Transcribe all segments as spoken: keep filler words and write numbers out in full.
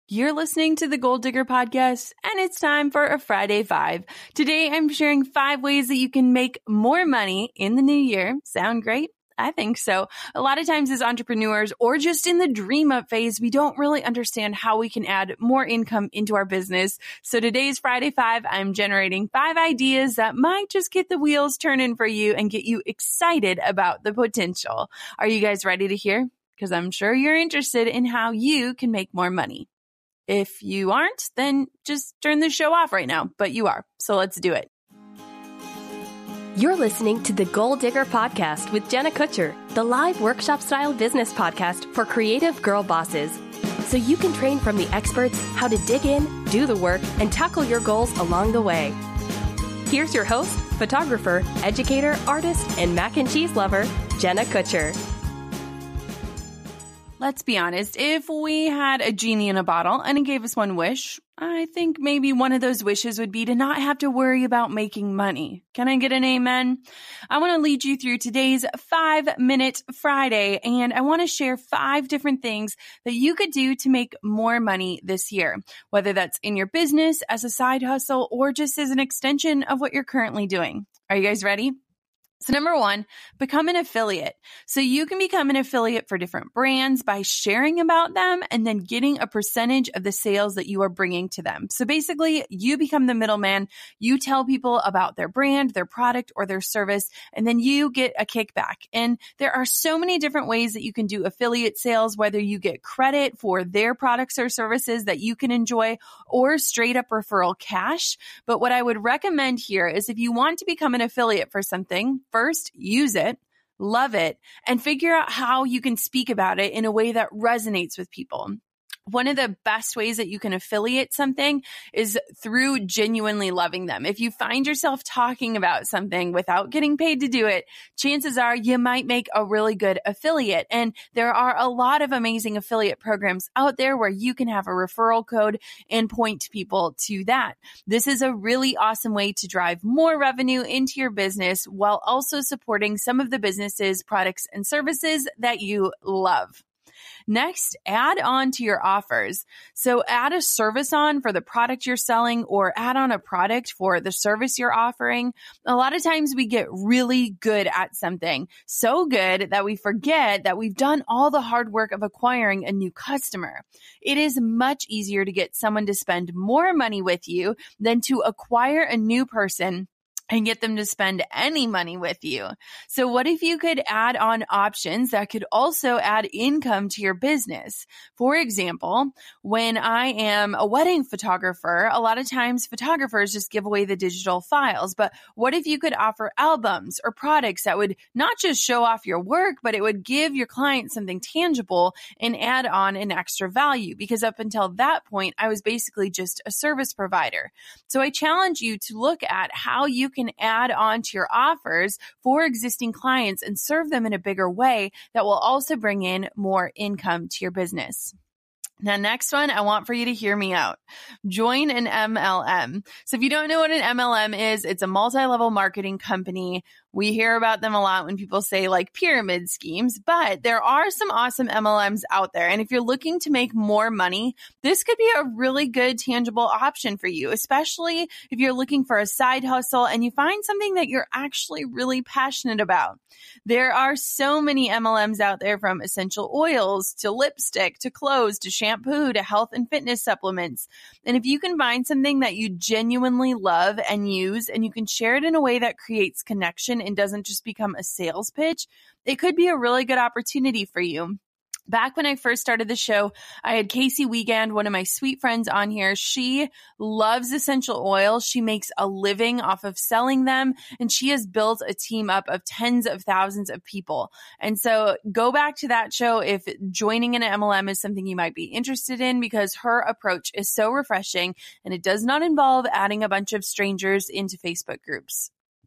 You're listening to the Goal Digger Podcast, and it's time for a Friday Five. Today, I'm sharing five ways that you can make more money in the new year. Sound great? I think so. A lot of times as entrepreneurs or just in the dream up phase, we don't really understand how we can add more income into our business. So today's Friday Five, I'm generating five ideas that might just get the wheels turning for you and get you excited about the potential. Are you guys ready to hear? Because I'm sure you're interested in how you can make more money. If you aren't, then just turn the show off right now, but you are. So let's do it. You're listening to the Goal Digger Podcast with Jenna Kutcher, the live workshop-style business podcast for creative girl bosses. So you can train from the experts how to dig in, do the work, and tackle your goals along the way. Here's your host, photographer, educator, artist, and mac and cheese lover, Jenna Kutcher. Let's be honest, if we had a genie in a bottle and it gave us one wish, I think maybe one of those wishes would be to not have to worry about making money. Can I get an amen? I want to lead you through today's five-minute Friday, and I want to share five different things that you could do to make more money this year, whether that's in your business, as a side hustle, or just as an extension of what you're currently doing. Are you guys ready? So number one, become an affiliate. So you can become an affiliate for different brands by sharing about them and then getting a percentage of the sales that you are bringing to them. So basically, you become the middleman. You tell people about their brand, their product, or their service, and then you get a kickback. And there are so many different ways that you can do affiliate sales, whether you get credit for their products or services that you can enjoy or straight up referral cash. But what I would recommend here is if you want to become an affiliate for something, first, use it, love it, and figure out how you can speak about it in a way that resonates with people. One of the best ways that you can affiliate something is through genuinely loving them. If you find yourself talking about something without getting paid to do it, chances are you might make a really good affiliate. And there are a lot of amazing affiliate programs out there where you can have a referral code and point people to that. This is a really awesome way to drive more revenue into your business while also supporting some of the businesses, products, and services that you love. Next, add on to your offers. So add a service on for the product you're selling or add on a product for the service you're offering. A lot of times we get really good at something, so good that we forget that we've done all the hard work of acquiring a new customer. It is much easier to get someone to spend more money with you than to acquire a new person and get them to spend any money with you. So what if you could add on options that could also add income to your business? For example, when I am a wedding photographer, a lot of times photographers just give away the digital files. But what if you could offer albums or products that would not just show off your work, but it would give your client something tangible and add on an extra value? Because up until that point, I was basically just a service provider. So I challenge you to look at how you can can add on to your offers for existing clients and serve them in a bigger way that will also bring in more income to your business. Now, next one, I want for you to hear me out. Join an M L M. So if you don't know what an M L M is, it's a multi-level marketing company. We hear about them a lot when people say like pyramid schemes, but there are some awesome M L Ms out there. And if you're looking to make more money, this could be a really good tangible option for you, especially if you're looking for a side hustle and you find something that you're actually really passionate about. There are so many M L Ms out there, from essential oils to lipstick to clothes to shampoo to health and fitness supplements. And if you can find something that you genuinely love and use and you can share it in a way that creates connection and doesn't just become a sales pitch, it could be a really good opportunity for you. Back when I first started the show, I had Casey Wiegand, one of my sweet friends, on here. She loves essential oils. She makes a living off of selling them, and she has built a team up of tens of thousands of people. And so go back to that show if joining an M L M is something you might be interested in, because her approach is so refreshing and it does not involve adding a bunch of strangers into Facebook groups.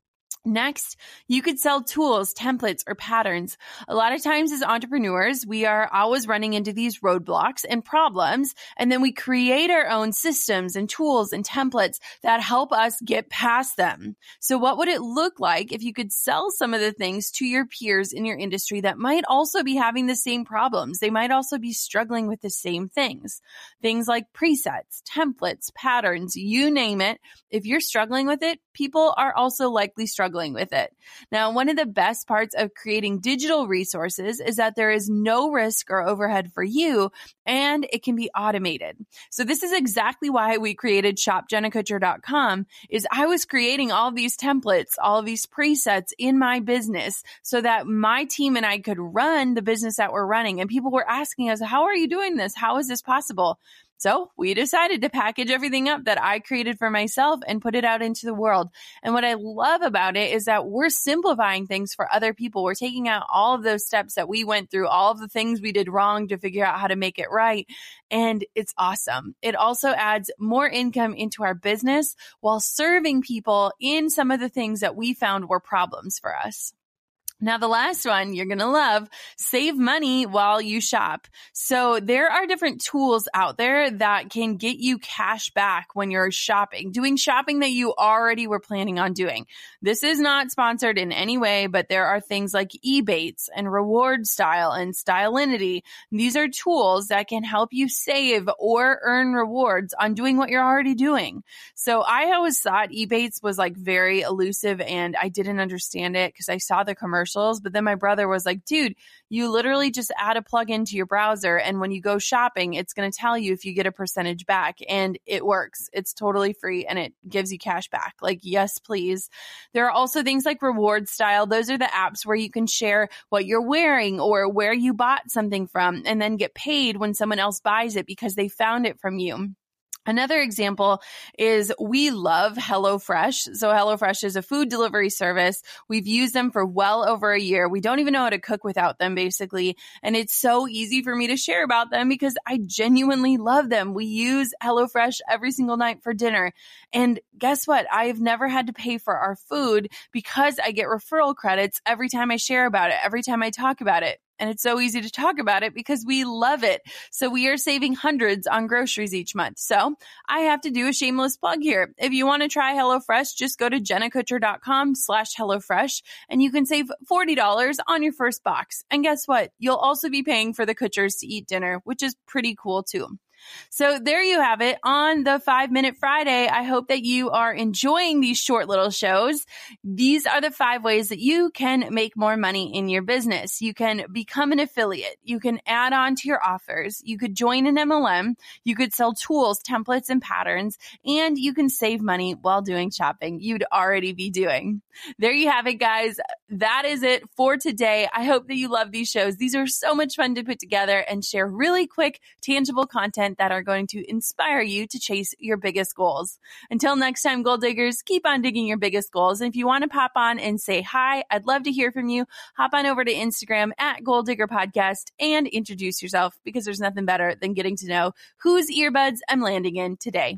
Next, you could sell tools, templates, or patterns. A lot of times as entrepreneurs, we are always running into these roadblocks and problems, and then we create our own systems and tools and templates that help us get past them. So what would it look like if you could sell some of the things to your peers in your industry that might also be having the same problems? They might also be struggling with the same things. Things like presets, templates, patterns, you name it. If you're struggling with it, people are also likely struggling with it. Now, one of the best parts of creating digital resources is that there is no risk or overhead for you, and it can be automated. So this is exactly why we created shop jenna kutcher dot com. Is I was creating all of these templates, all of these presets in my business so that my team and I could run the business that we're running. And people were asking us, how are you doing this? How is this possible? So we decided to package everything up that I created for myself and put it out into the world. And what I love about it is that we're simplifying things for other people. We're taking out all of those steps that we went through, all of the things we did wrong to figure out how to make it right. And it's awesome. It also adds more income into our business while serving people in some of the things that we found were problems for us. Now, the last one you're going to love, save money while you shop. So there are different tools out there that can get you cash back when you're shopping, doing shopping that you already were planning on doing. This is not sponsored in any way, but there are things like Ebates and Reward Style and Stylinity. These are tools that can help you save or earn rewards on doing what you're already doing. So I always thought Ebates was like very elusive and I didn't understand it because I saw the commercial. But then my brother was like, dude, you literally just add a plugin to your browser. And when you go shopping, it's going to tell you if you get a percentage back, and it works. It's totally free and it gives you cash back. Like, yes, please. There are also things like Reward Style. Those are the apps where you can share what you're wearing or where you bought something from and then get paid when someone else buys it because they found it from you. Another example is we love HelloFresh. So HelloFresh is a food delivery service. We've used them for well over a year. We don't even know how to cook without them, basically. And it's so easy for me to share about them because I genuinely love them. We use HelloFresh every single night for dinner. And guess what? I've never had to pay for our food because I get referral credits every time I share about it, every time I talk about it. And it's so easy to talk about it because we love it. So we are saving hundreds on groceries each month. So I have to do a shameless plug here. If you want to try HelloFresh, just go to jenna kutcher dot com slash HelloFresh and you can save forty dollars on your first box. And guess what? You'll also be paying for the Kutchers to eat dinner, which is pretty cool too. So there you have it on the Five Minute Friday. I hope that you are enjoying these short little shows. These are the five ways that you can make more money in your business. You can become an affiliate. You can add on to your offers. You could join an M L M. You could sell tools, templates, and patterns, and you can save money while doing shopping you'd already be doing. There you have it, guys. That is it for today. I hope that you love these shows. These are so much fun to put together and share really quick, tangible content that are going to inspire you to chase your biggest goals. Until next time, goal diggers, keep on digging your biggest goals. And if you want to pop on and say hi, I'd love to hear from you. Hop on over to Instagram at Goal Digger Podcast and introduce yourself because there's nothing better than getting to know whose earbuds I'm landing in today.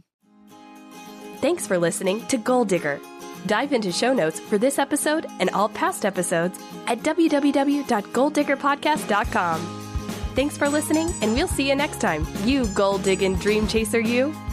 Thanks for listening to Goal Digger. Dive into show notes for this episode and all past episodes at w w w dot goal digger podcast dot com. Thanks for listening, and we'll see you next time. You gold-digging dream chaser, you.